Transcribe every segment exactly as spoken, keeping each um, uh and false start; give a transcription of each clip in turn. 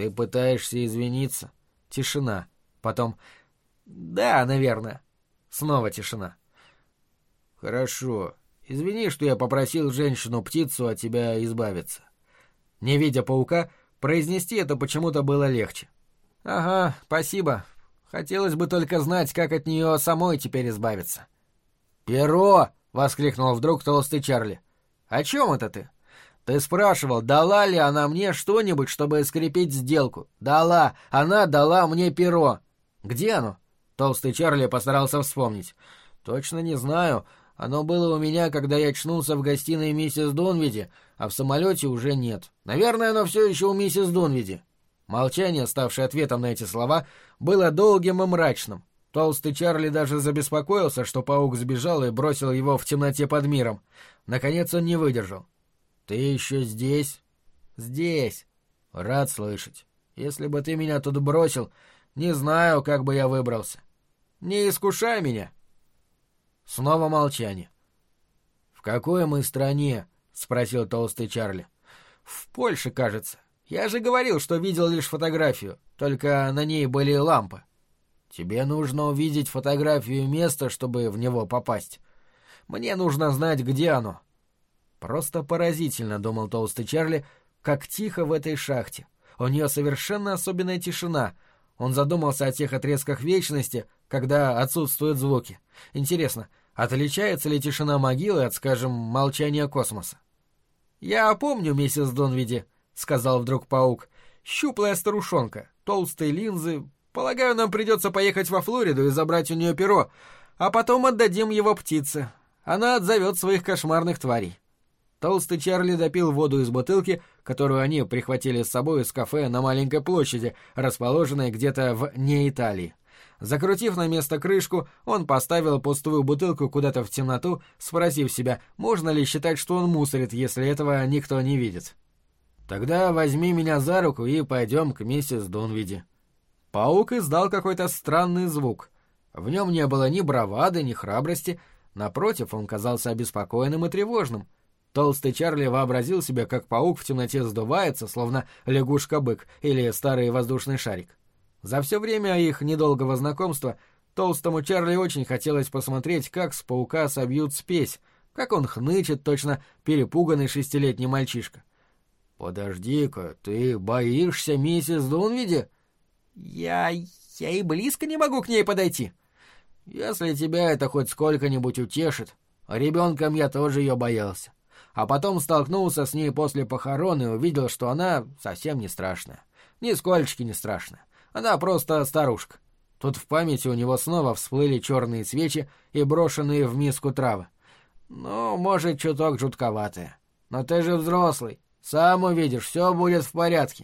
Ты пытаешься извиниться? Тишина. Потом «Да, наверное». Снова тишина. Хорошо. Извини, что я попросил женщину-птицу от тебя избавиться. Не видя паука, произнести это почему-то было легче. Ага, спасибо. Хотелось бы только знать, как от нее самой теперь избавиться. «Перо!» — воскликнул вдруг толстый Чарли. «О чем это ты? Ты спрашивал, дала ли она мне что-нибудь, чтобы скрепить сделку. Дала. Она дала мне перо. Где оно?» Толстый Чарли постарался вспомнить. «Точно не знаю. Оно было у меня, когда я очнулся в гостиной миссис Донвиди, а в самолете уже нет. Наверное, оно все еще у миссис Донвиди». Молчание, ставшее ответом на эти слова, было долгим и мрачным. Толстый Чарли даже забеспокоился, что паук сбежал и бросил его в темноте под миром. Наконец он не выдержал. «Ты еще здесь?» «Здесь. Рад слышать. Если бы ты меня тут бросил, не знаю, как бы я выбрался. Не искушай меня». Снова молчание. «В какой мы стране?» — спросил толстый Чарли. «В Польше, кажется. Я же говорил, что видел лишь фотографию, только на ней были лампы». «Тебе нужно увидеть фотографию места, чтобы в него попасть. Мне нужно знать, где оно». Просто поразительно, — думал толстый Чарли, — как тихо в этой шахте. У нее совершенно особенная тишина. Он задумался о тех отрезках вечности, когда отсутствуют звуки. Интересно, отличается ли тишина могилы от, скажем, молчания космоса? «Я помню, миссис Донвиди», — сказал вдруг паук. «Щуплая старушонка, толстые линзы. Полагаю, нам придется поехать во Флориду и забрать у нее перо, а потом отдадим его птице. Она отзовет своих кошмарных тварей». Толстый Чарли допил воду из бутылки, которую они прихватили с собой из кафе на маленькой площади, расположенной где-то в не Италии. Закрутив на место крышку, он поставил пустую бутылку куда-то в темноту, спросив себя, можно ли считать, что он мусорит, если этого никто не видит. «Тогда возьми меня за руку и пойдем к миссис Донвиди». Паук издал какой-то странный звук. В нем не было ни бравады, ни храбрости. Напротив, он казался обеспокоенным и тревожным. Толстый Чарли вообразил себе, как паук в темноте сдувается, словно лягушка-бык или старый воздушный шарик. За все время их недолгого знакомства толстому Чарли очень хотелось посмотреть, как с паука собьют спесь, как он хнычет, точно перепуганный шестилетний мальчишка. «Подожди-ка, ты боишься миссис Донвиди?» «Я... я и близко не могу к ней подойти». «Если тебя это хоть сколько-нибудь утешит, ребенком я тоже ее боялся. А потом столкнулся с ней после похорон и увидел, что она совсем не страшная. Нисколько не страшная. Она просто старушка». Тут в памяти у него снова всплыли черные свечи и брошенные в миску травы. «Ну, может, чуток жутковатая. Но ты же взрослый. Сам увидишь, все будет в порядке».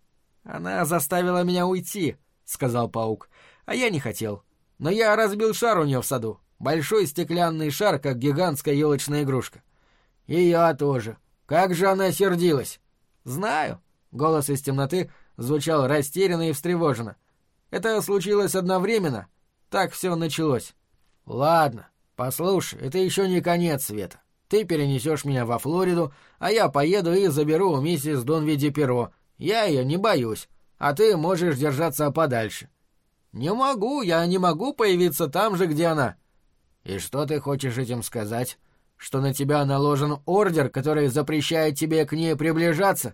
«Она заставила меня уйти», — сказал паук. «А я не хотел. Но я разбил шар у нее в саду. Большой стеклянный шар, как гигантская елочная игрушка». «И я тоже. Как же она сердилась!» «Знаю». Голос из темноты звучал растерянно и встревоженно. «Это случилось одновременно. Так все началось». «Ладно, послушай, это еще не конец света. Ты перенесешь меня во Флориду, а я поеду и заберу у миссис Донвиди перо. Я ее не боюсь, а ты можешь держаться подальше». «Не могу, я не могу появиться там же, где она». «И что ты хочешь этим сказать? Что на тебя наложен ордер, который запрещает тебе к ней приближаться?»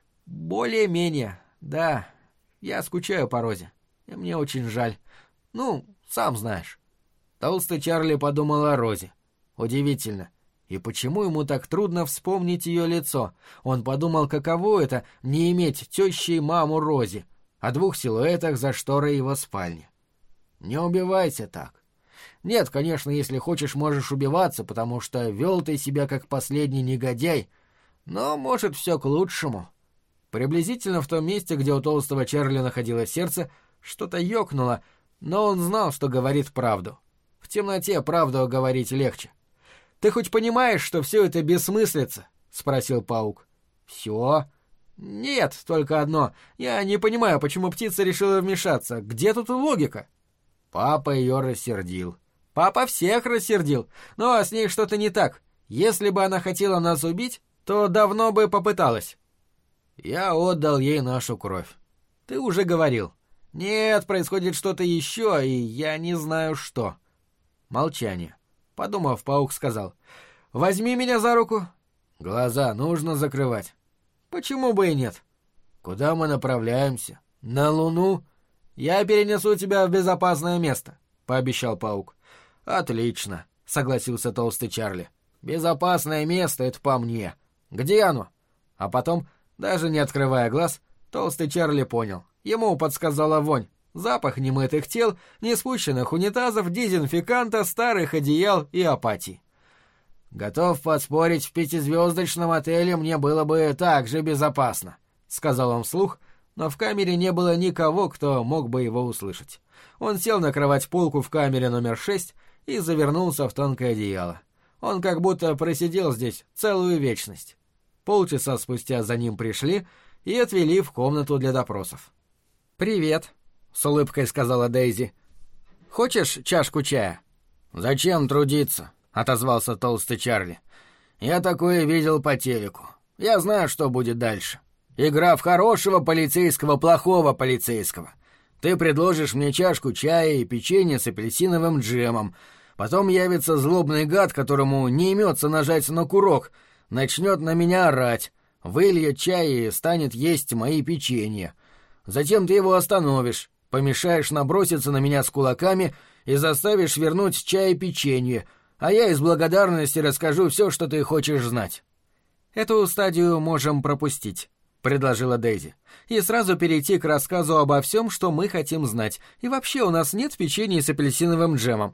«Более-менее, да. Я скучаю по Розе, и мне очень жаль. Ну, сам знаешь». Толстый Чарли подумал о Розе. Удивительно. И почему ему так трудно вспомнить ее лицо? Он подумал, каково это — не иметь тещи и маму Рози, о двух силуэтах за шторой его спальни. «Не убивайся так. Нет, конечно, если хочешь, можешь убиваться, потому что вел ты себя как последний негодяй, но, может, все к лучшему». Приблизительно в том месте, где у толстого Чарли находилось сердце, что-то ёкнуло, но он знал, что говорит правду. В темноте правду говорить легче. «Ты хоть понимаешь, что все это бессмыслица?» — спросил паук. «Все?» «Нет, только одно. Я не понимаю, почему птица решила вмешаться. Где тут логика?» «Папа ее рассердил». «Папа всех рассердил. Но с ней что-то не так. Если бы она хотела нас убить, то давно бы попыталась». «Я отдал ей нашу кровь. Ты уже говорил. Нет, происходит что-то еще, и я не знаю что. Молчание. Подумав, паук сказал. Возьми меня за руку. Глаза нужно закрывать. Почему бы и нет? Куда мы направляемся? На Луну? Я перенесу тебя в безопасное место, пообещал паук. Отлично, согласился толстый Чарли. Безопасное место — это по мне. Где оно? А потом, даже не открывая глаз, толстый Чарли понял. Ему подсказала вонь. Запах немытых тел, неспущенных унитазов, дезинфеканта, старых одеял и апатии. «Готов поспорить, в пятизвездочном отеле мне было бы так же безопасно», — сказал он вслух, но в камере не было никого, кто мог бы его услышать. Он сел на кровать-полку в камере номер шесть и завернулся в тонкое одеяло. Он как будто просидел здесь целую вечность. Полчаса спустя за ним пришли и отвели в комнату для допросов. «Привет», — с улыбкой сказала Дейзи. «Хочешь чашку чая?» «Зачем трудиться?» — отозвался толстый Чарли. «Я такое видел по телеку. Я знаю, что будет дальше. Игра в хорошего полицейского, плохого полицейского. Ты предложишь мне чашку чая и печенье с апельсиновым джемом. Потом явится злобный гад, которому не имется нажать на курок, начнет на меня орать, выльет чай и станет есть мои печенья. Затем ты его остановишь, помешаешь наброситься на меня с кулаками и заставишь вернуть чай и печенье, а я из благодарности расскажу все, что ты хочешь знать». «Эту стадию можем пропустить», — предложила Дейзи, «и сразу перейти к рассказу обо всем, что мы хотим знать. И вообще у нас нет печенья с апельсиновым джемом».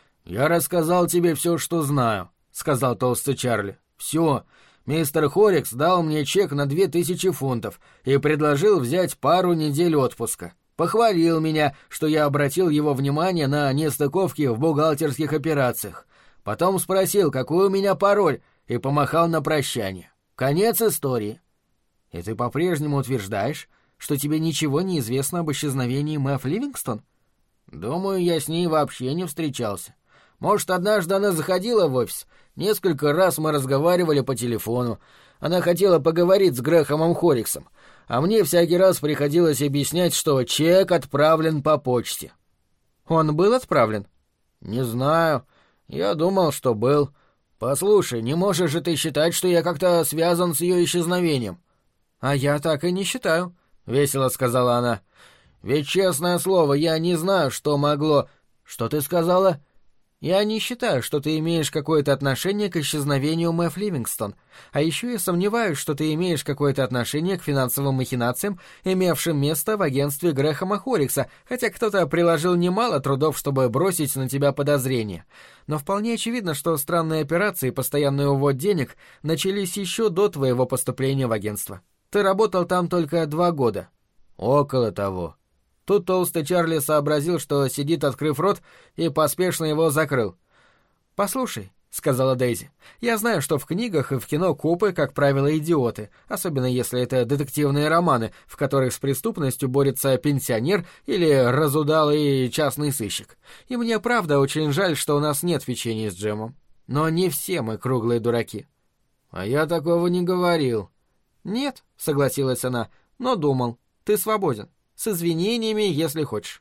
«Я рассказал тебе все, что знаю», — сказал толстый Чарли. «Все. Мистер Хорикс дал мне чек на две тысячи фунтов и предложил взять пару недель отпуска. Похвалил меня, что я обратил его внимание на нестыковки в бухгалтерских операциях. Потом спросил, какой у меня пароль, и помахал на прощание. Конец истории». «И ты по-прежнему утверждаешь, что тебе ничего не известно об исчезновении Мэв Ливингстон?» «Думаю, я с ней вообще не встречался. Может, однажды она заходила в офис. Несколько раз мы разговаривали по телефону. Она хотела поговорить с Грэхэмом Хориксом, а мне всякий раз приходилось объяснять, что чек отправлен по почте». «Он был отправлен?» «Не знаю. Я думал, что был. Послушай, не можешь же ты считать, что я как-то связан с ее исчезновением?» «А я так и не считаю», — весело сказала она. «Ведь, честное слово, я не знаю, что могло...» «Что ты сказала?» «Я не считаю, что ты имеешь какое-то отношение к исчезновению Мэв Ливингстон. А еще я сомневаюсь, что ты имеешь какое-то отношение к финансовым махинациям, имевшим место в агентстве Грэхэма Хорикса, хотя кто-то приложил немало трудов, чтобы бросить на тебя подозрения. Но вполне очевидно, что странные операции и постоянный увод денег начались еще до твоего поступления в агентство. Ты работал там только два года». «Около того». Тут толстый Чарли сообразил, что сидит, открыв рот, и поспешно его закрыл. «Послушай», — сказала Дейзи, — «я знаю, что в книгах и в кино копы, как правило, идиоты, особенно если это детективные романы, в которых с преступностью борется пенсионер или разудалый частный сыщик. И мне правда очень жаль, что у нас нет печенья с джемом. Но не все мы круглые дураки». «А я такого не говорил». «Нет», — согласилась она, — «но думал. Ты свободен. С извинениями, если хочешь».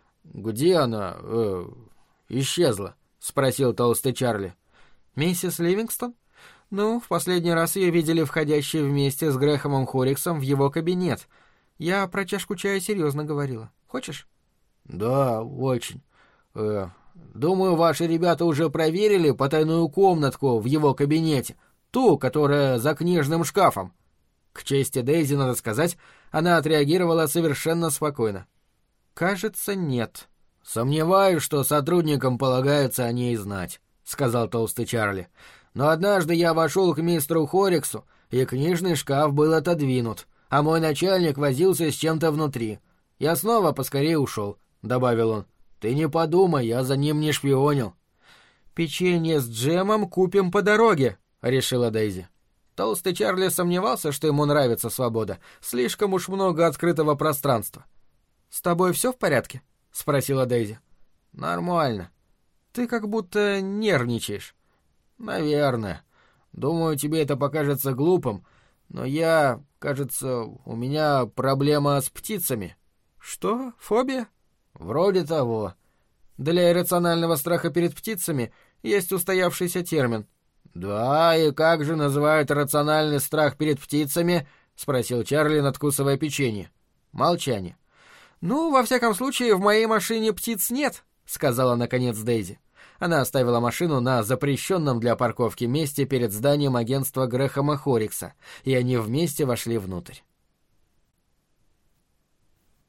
«Где она... Э, исчезла?» — спросил толстый Чарли. «Миссис Ливингстон? Ну, в последний раз ее видели входящей вместе с Грэхэмом Хориксом в его кабинет. Я про чашку чая серьезно говорила. Хочешь?» «Да, очень. Э, думаю, ваши ребята уже проверили потайную комнатку в его кабинете, ту, которая за книжным шкафом». К чести Дейзи, надо сказать, она отреагировала совершенно спокойно. «Кажется, нет». «Сомневаюсь, что сотрудникам полагается о ней знать», — сказал толстый Чарли. «Но однажды я вошел к мистеру Хориксу, и книжный шкаф был отодвинут, а мой начальник возился с чем-то внутри. Я снова поскорее ушел», — добавил он. «Ты не подумай, я за ним не шпионил». «Печенье с джемом купим по дороге», — решила Дейзи. Толстый Чарли сомневался, что ему нравится свобода. Слишком уж много открытого пространства. «С тобой все в порядке?» — спросила Дейзи. «Нормально. Ты как будто нервничаешь». «Наверное. Думаю, тебе это покажется глупым, Но я, кажется, у меня проблема с птицами». «Что? Фобия?» «Вроде того. Для иррационального страха перед птицами есть устоявшийся термин». «Да, и как же называют рациональный страх перед птицами?» — спросил Чарли, надкусывая печенье. Молчание. «Ну, во всяком случае, в моей машине птиц нет», — сказала наконец Дейзи. Она оставила машину на запрещенном для парковки месте перед зданием агентства Грэхэма Хоррикса, и они вместе вошли внутрь.